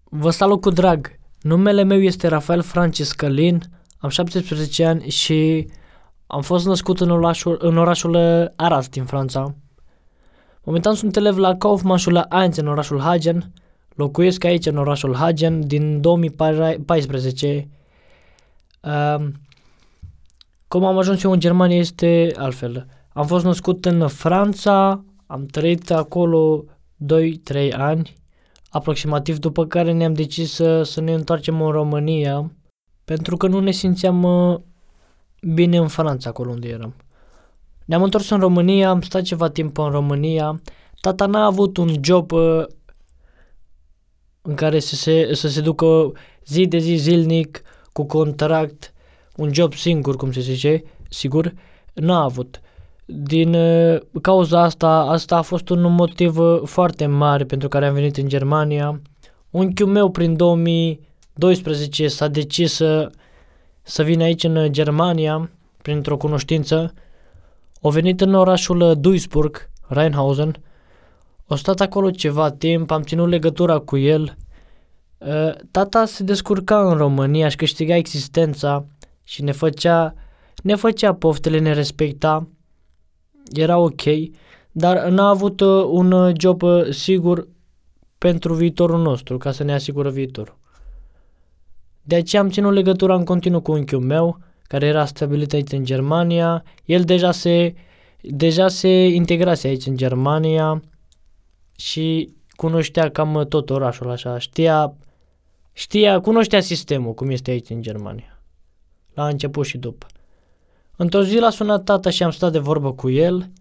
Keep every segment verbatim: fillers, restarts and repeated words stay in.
Vă salut cu drag! Numele meu este Rafael Francis Călin, am șaptesprezece ani și am fost născut în orașul, în orașul Arras din Franța. Momentan sunt elev la Kaufmannschule unu în orașul Hagen, locuiesc aici în orașul Hagen din două mii paisprezece. Uh, cum am ajuns eu în Germania este altfel. Am fost născut în Franța, am trăit acolo doi trei ani, aproximativ, după care ne-am decis să, să ne întoarcem în România, pentru că nu ne simțeam uh, bine în Franța, acolo unde eram. Ne-am întors în România, am stat ceva timp în România. Tata n-a avut un job uh, în care să se, să se ducă zi de zi, zilnic, cu contract, un job singur, cum se zice, sigur, n-a avut. Din uh, cauza asta, asta a fost un motiv uh, foarte mare pentru care am venit în Germania. Unchiul meu prin două mii doisprezece s-a decis să, să vină aici în Germania, printr-o cunoștință. A venit în orașul Duisburg, Rheinhausen. A stat acolo ceva timp, am ținut legătura cu el. Uh, tata se descurca în România, își câștiga existența și ne făcea, ne făcea poftele, ne respecta. Era ok, dar n-a avut uh, un job uh, sigur pentru viitorul nostru, ca să ne asigură viitorul. De aceea am ținut legătura în continuu cu unchiul meu, care era stabilit aici în Germania. El deja se, deja se integrase aici în Germania și cunoștea cam tot orașul, așa, știa, știa, cunoștea sistemul, cum este aici în Germania, la început și după. Într-o zi l-a sunat tata și am stat de vorbă cu el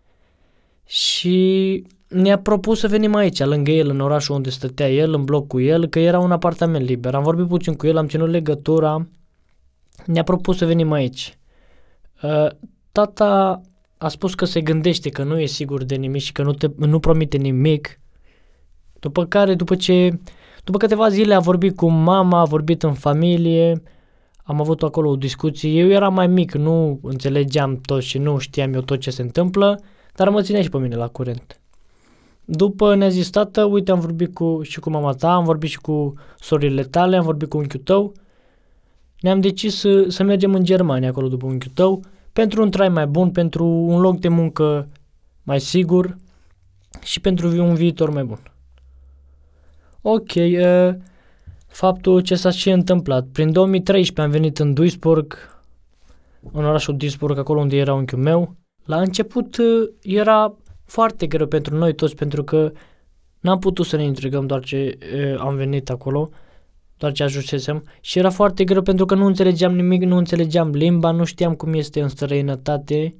și ne-a propus să venim aici, lângă el, în orașul unde stătea el, în bloc cu el, că era un apartament liber. Am vorbit puțin cu el, am ținut legătura, ne-a propus să venim aici. Uh, tata a spus că se gândește, că nu e sigur de nimic și că nu, te, nu promite nimic. După care, după ce, după câteva zile a vorbit cu mama, a vorbit în familie, am avut acolo o discuție. Eu eram mai mic, nu înțelegeam tot și nu știam eu tot ce se întâmplă, dar mă ținea și pe mine la curent. După ne-a zis, tată, uite, am vorbit cu, și cu mama ta, am vorbit și cu sorile tale, am vorbit cu unchiul tău. Ne-am decis să, să mergem în Germania, acolo după unchiul tău, pentru un trai mai bun, pentru un loc de muncă mai sigur și pentru un viitor mai bun. Ok, uh, faptul ce s-a și întâmplat. Prin două mii treisprezece am venit în Duisburg, în orașul Duisburg, acolo unde era unchiul meu. La început uh, era foarte greu pentru noi toți, pentru că n-am putut să ne intrigăm doar ce uh, am venit acolo, doar ce ajunsesem, și era foarte greu pentru că nu înțelegeam nimic, nu înțelegeam limba, nu știam cum este în străinătate.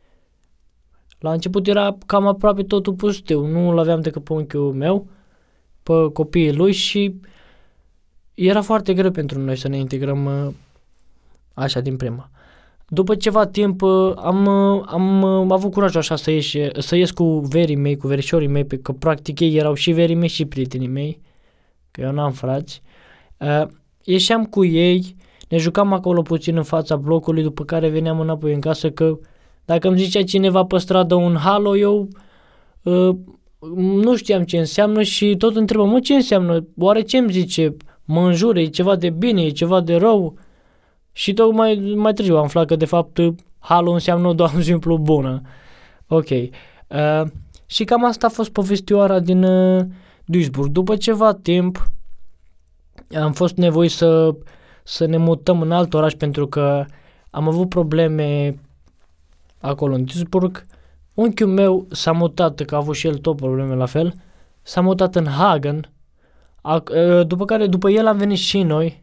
La început era cam aproape totul pustiu, nu-l aveam decât pe unchiul meu, pe copiii lui și era foarte greu pentru noi să ne integrăm uh, așa din prima. După ceva timp uh, am, uh, am uh, avut curajul așa să ies, să ies cu verii mei, cu verișorii mei, pe că practic ei erau și verii mei și prietenii mei, că eu n-am frați. Uh, ieșeam cu ei, ne jucam acolo puțin în fața blocului, după care veneam înapoi în casă, că dacă îmi zicea cineva pe stradă un halo, eu uh, nu știam ce înseamnă și tot întrebam, mă, ce înseamnă? Oare ce îmi zice? Mă înjură, e ceva de bine, e ceva de rău? Și tocmai mai târziu am aflat că de fapt halo înseamnă doar un simplu bună. Ok. Uh, și cam asta a fost povestioara din uh, Duisburg. După ceva timp am fost nevoit să, să ne mutăm în alt oraș pentru că am avut probleme acolo în Duisburg. Unchiul meu s-a mutat, că a avut și el tot probleme la fel, s-a mutat în Hagen, a, după care după el am venit și noi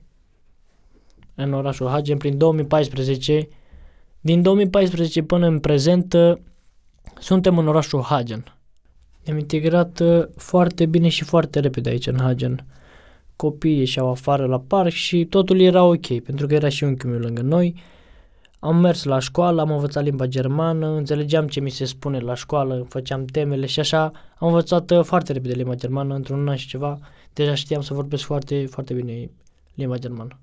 în orașul Hagen prin două mii paisprezece. Din două mii paisprezece până în prezent suntem în orașul Hagen. Ne-am integrat foarte bine și foarte repede aici în Hagen. Copiii ieșeau afară la parc și totul era ok, pentru că era și unchiul meu lângă noi. Am mers la școală, am învățat limba germană, înțelegeam ce mi se spune la școală, făceam temele și așa. Am învățat foarte repede limba germană, într-un an și ceva. Deja știam să vorbesc foarte, foarte bine limba germană.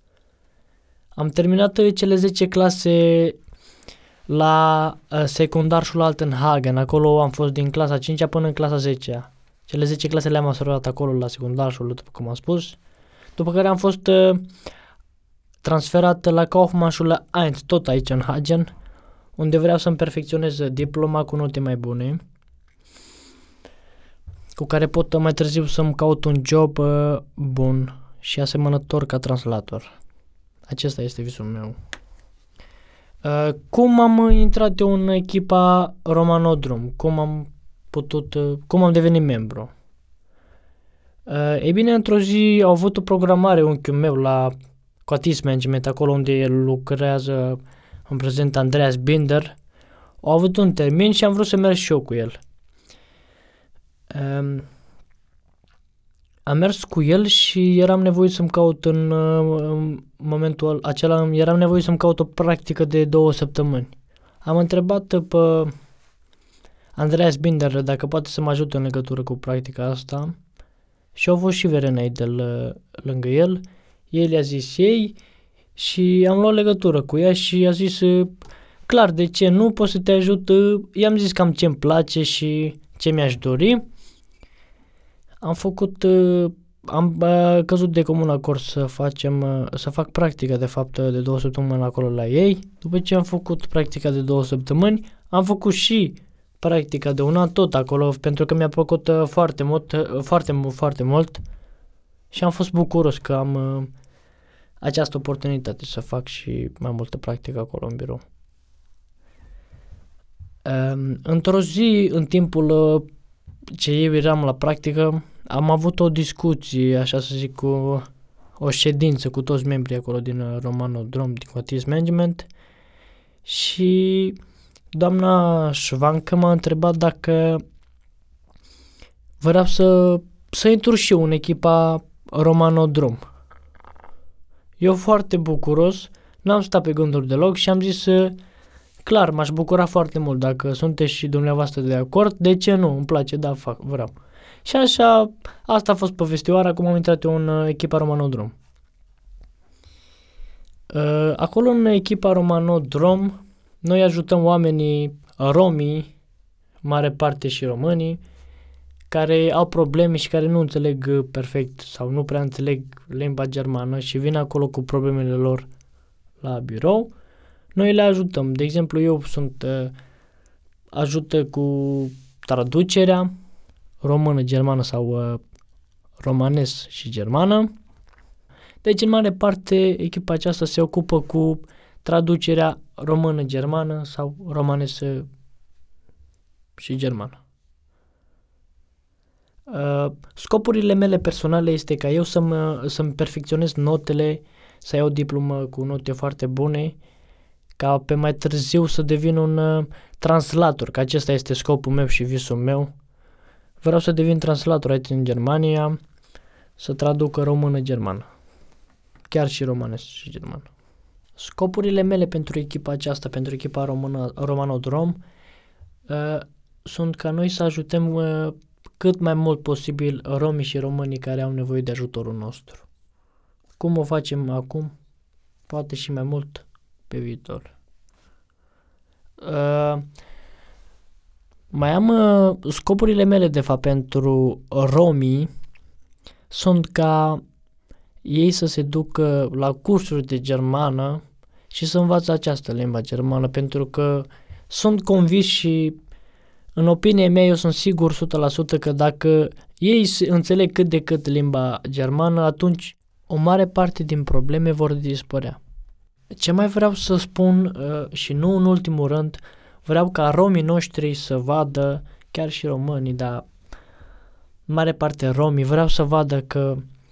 Am terminat cele zece clase la uh, secundar Schulaltenhagen. Acolo am fost din clasa a cincea până în clasa a zecea. Cele zece clase le-am absolvat acolo la secundarul, după cum am spus. După care am fost uh, transferat la Kaufmannschule unu, tot aici în Hagen, unde vreau să-mi perfecționez diploma cu note mai bune, cu care pot mai târziu să-mi caut un job uh, bun și asemănător ca translator. Acesta este visul meu. Uh, cum am intrat eu în echipa Romanodrom? Cum am putut, uh, cum am devenit membru? Uh, ei bine, într-o zi au avut o programare unchiul meu la Quatis Management, acolo unde el lucrează în prezent Andreas Binder. Au avut un termin și am vrut să merg și eu cu el. Um, am mers cu el și eram nevoit să-mi caut în, în momentul acela, eram nevoit să-mi caut o practică de două săptămâni. Am întrebat pe Andreas Binder dacă poate să mă ajute în legătură cu practica asta și au fost și Verena Idel lângă el. El i-a zis ei și am luat legătură cu ea și a zis clar, de ce nu, pot să te ajut. I-am zis cam ce-mi place și ce mi-aș dori. Am făcut, am căzut de comun acord să facem, să fac practica de fapt de două săptămâni acolo la ei. După ce am făcut practica de două săptămâni, am făcut și practica de un an tot acolo, pentru că mi-a plăcut foarte mult, foarte, foarte mult și am fost bucuros că am această oportunitate să fac și mai multă practică acolo în birou. Într-o zi, în timpul ce eu eram la practică, am avut o discuție, așa să zic, cu o ședință cu toți membrii acolo din Romanodrom, din Quatis Management și doamna Șvancă m-a întrebat dacă vreau să, să intru și eu în echipa Romanodrom. Eu foarte bucuros, n-am stat pe gânduri deloc și am zis clar, m-aș bucura foarte mult dacă sunteți și dumneavoastră de acord, de ce nu, îmi place, da, fac, vreau. Și așa, asta a fost povestioara, cum am intrat eu în echipa Romanodrom. Acolo în echipa Romanodrom, noi ajutăm oamenii romii, mare parte și românii, care au probleme și care nu înțeleg perfect sau nu prea înțeleg limba germană și vin acolo cu problemele lor la birou. Noi le ajutăm. De exemplu, eu sunt uh, ajută cu traducerea română-germană sau uh, romanes și germană. Deci, în mare parte, echipa aceasta se ocupă cu traducerea română-germană sau romanesă și germană. Uh, scopurile mele personale este ca eu să-mi, să-mi perfecționez notele, să iau diplomă cu note foarte bune, ca pe mai târziu să devin un uh, translator, că acesta este scopul meu și visul meu. Vreau să devin translator aici în Germania, să traduc română-germană, chiar și romanes și germană. Scopurile mele pentru echipa aceasta, pentru echipa română, Romanodrom, uh, sunt ca noi să ajutăm uh, cât mai mult posibil romii și românii care au nevoie de ajutorul nostru. Cum o facem acum? Poate și mai mult pe viitor. Uh, mai am uh, scopurile mele de fapt pentru romii sunt ca ei să se ducă la cursuri de germană și să învață această limba germană, pentru că sunt convins și în opinia mea eu sunt sigur o sută la sută că dacă ei înțeleg cât de cât limba germană, atunci o mare parte din probleme vor dispărea. Ce mai vreau să spun uh, și nu în ultimul rând, vreau ca romii noștri să vadă, chiar și românii, dar în mare parte romii, vreau să vadă că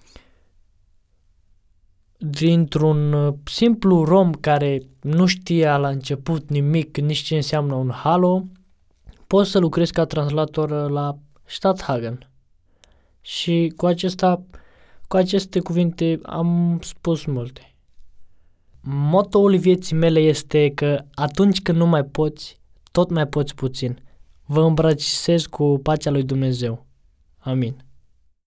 dintr-un simplu rom care nu știa la început nimic, nici ce înseamnă un halo, pot să lucrez ca translator la Stadthagen. Și cu acesta, cu aceste cuvinte am spus multe. Motoul vieții mele este că atunci când nu mai poți, tot mai poți puțin. Vă îmbrățișez cu pacea lui Dumnezeu. Amin.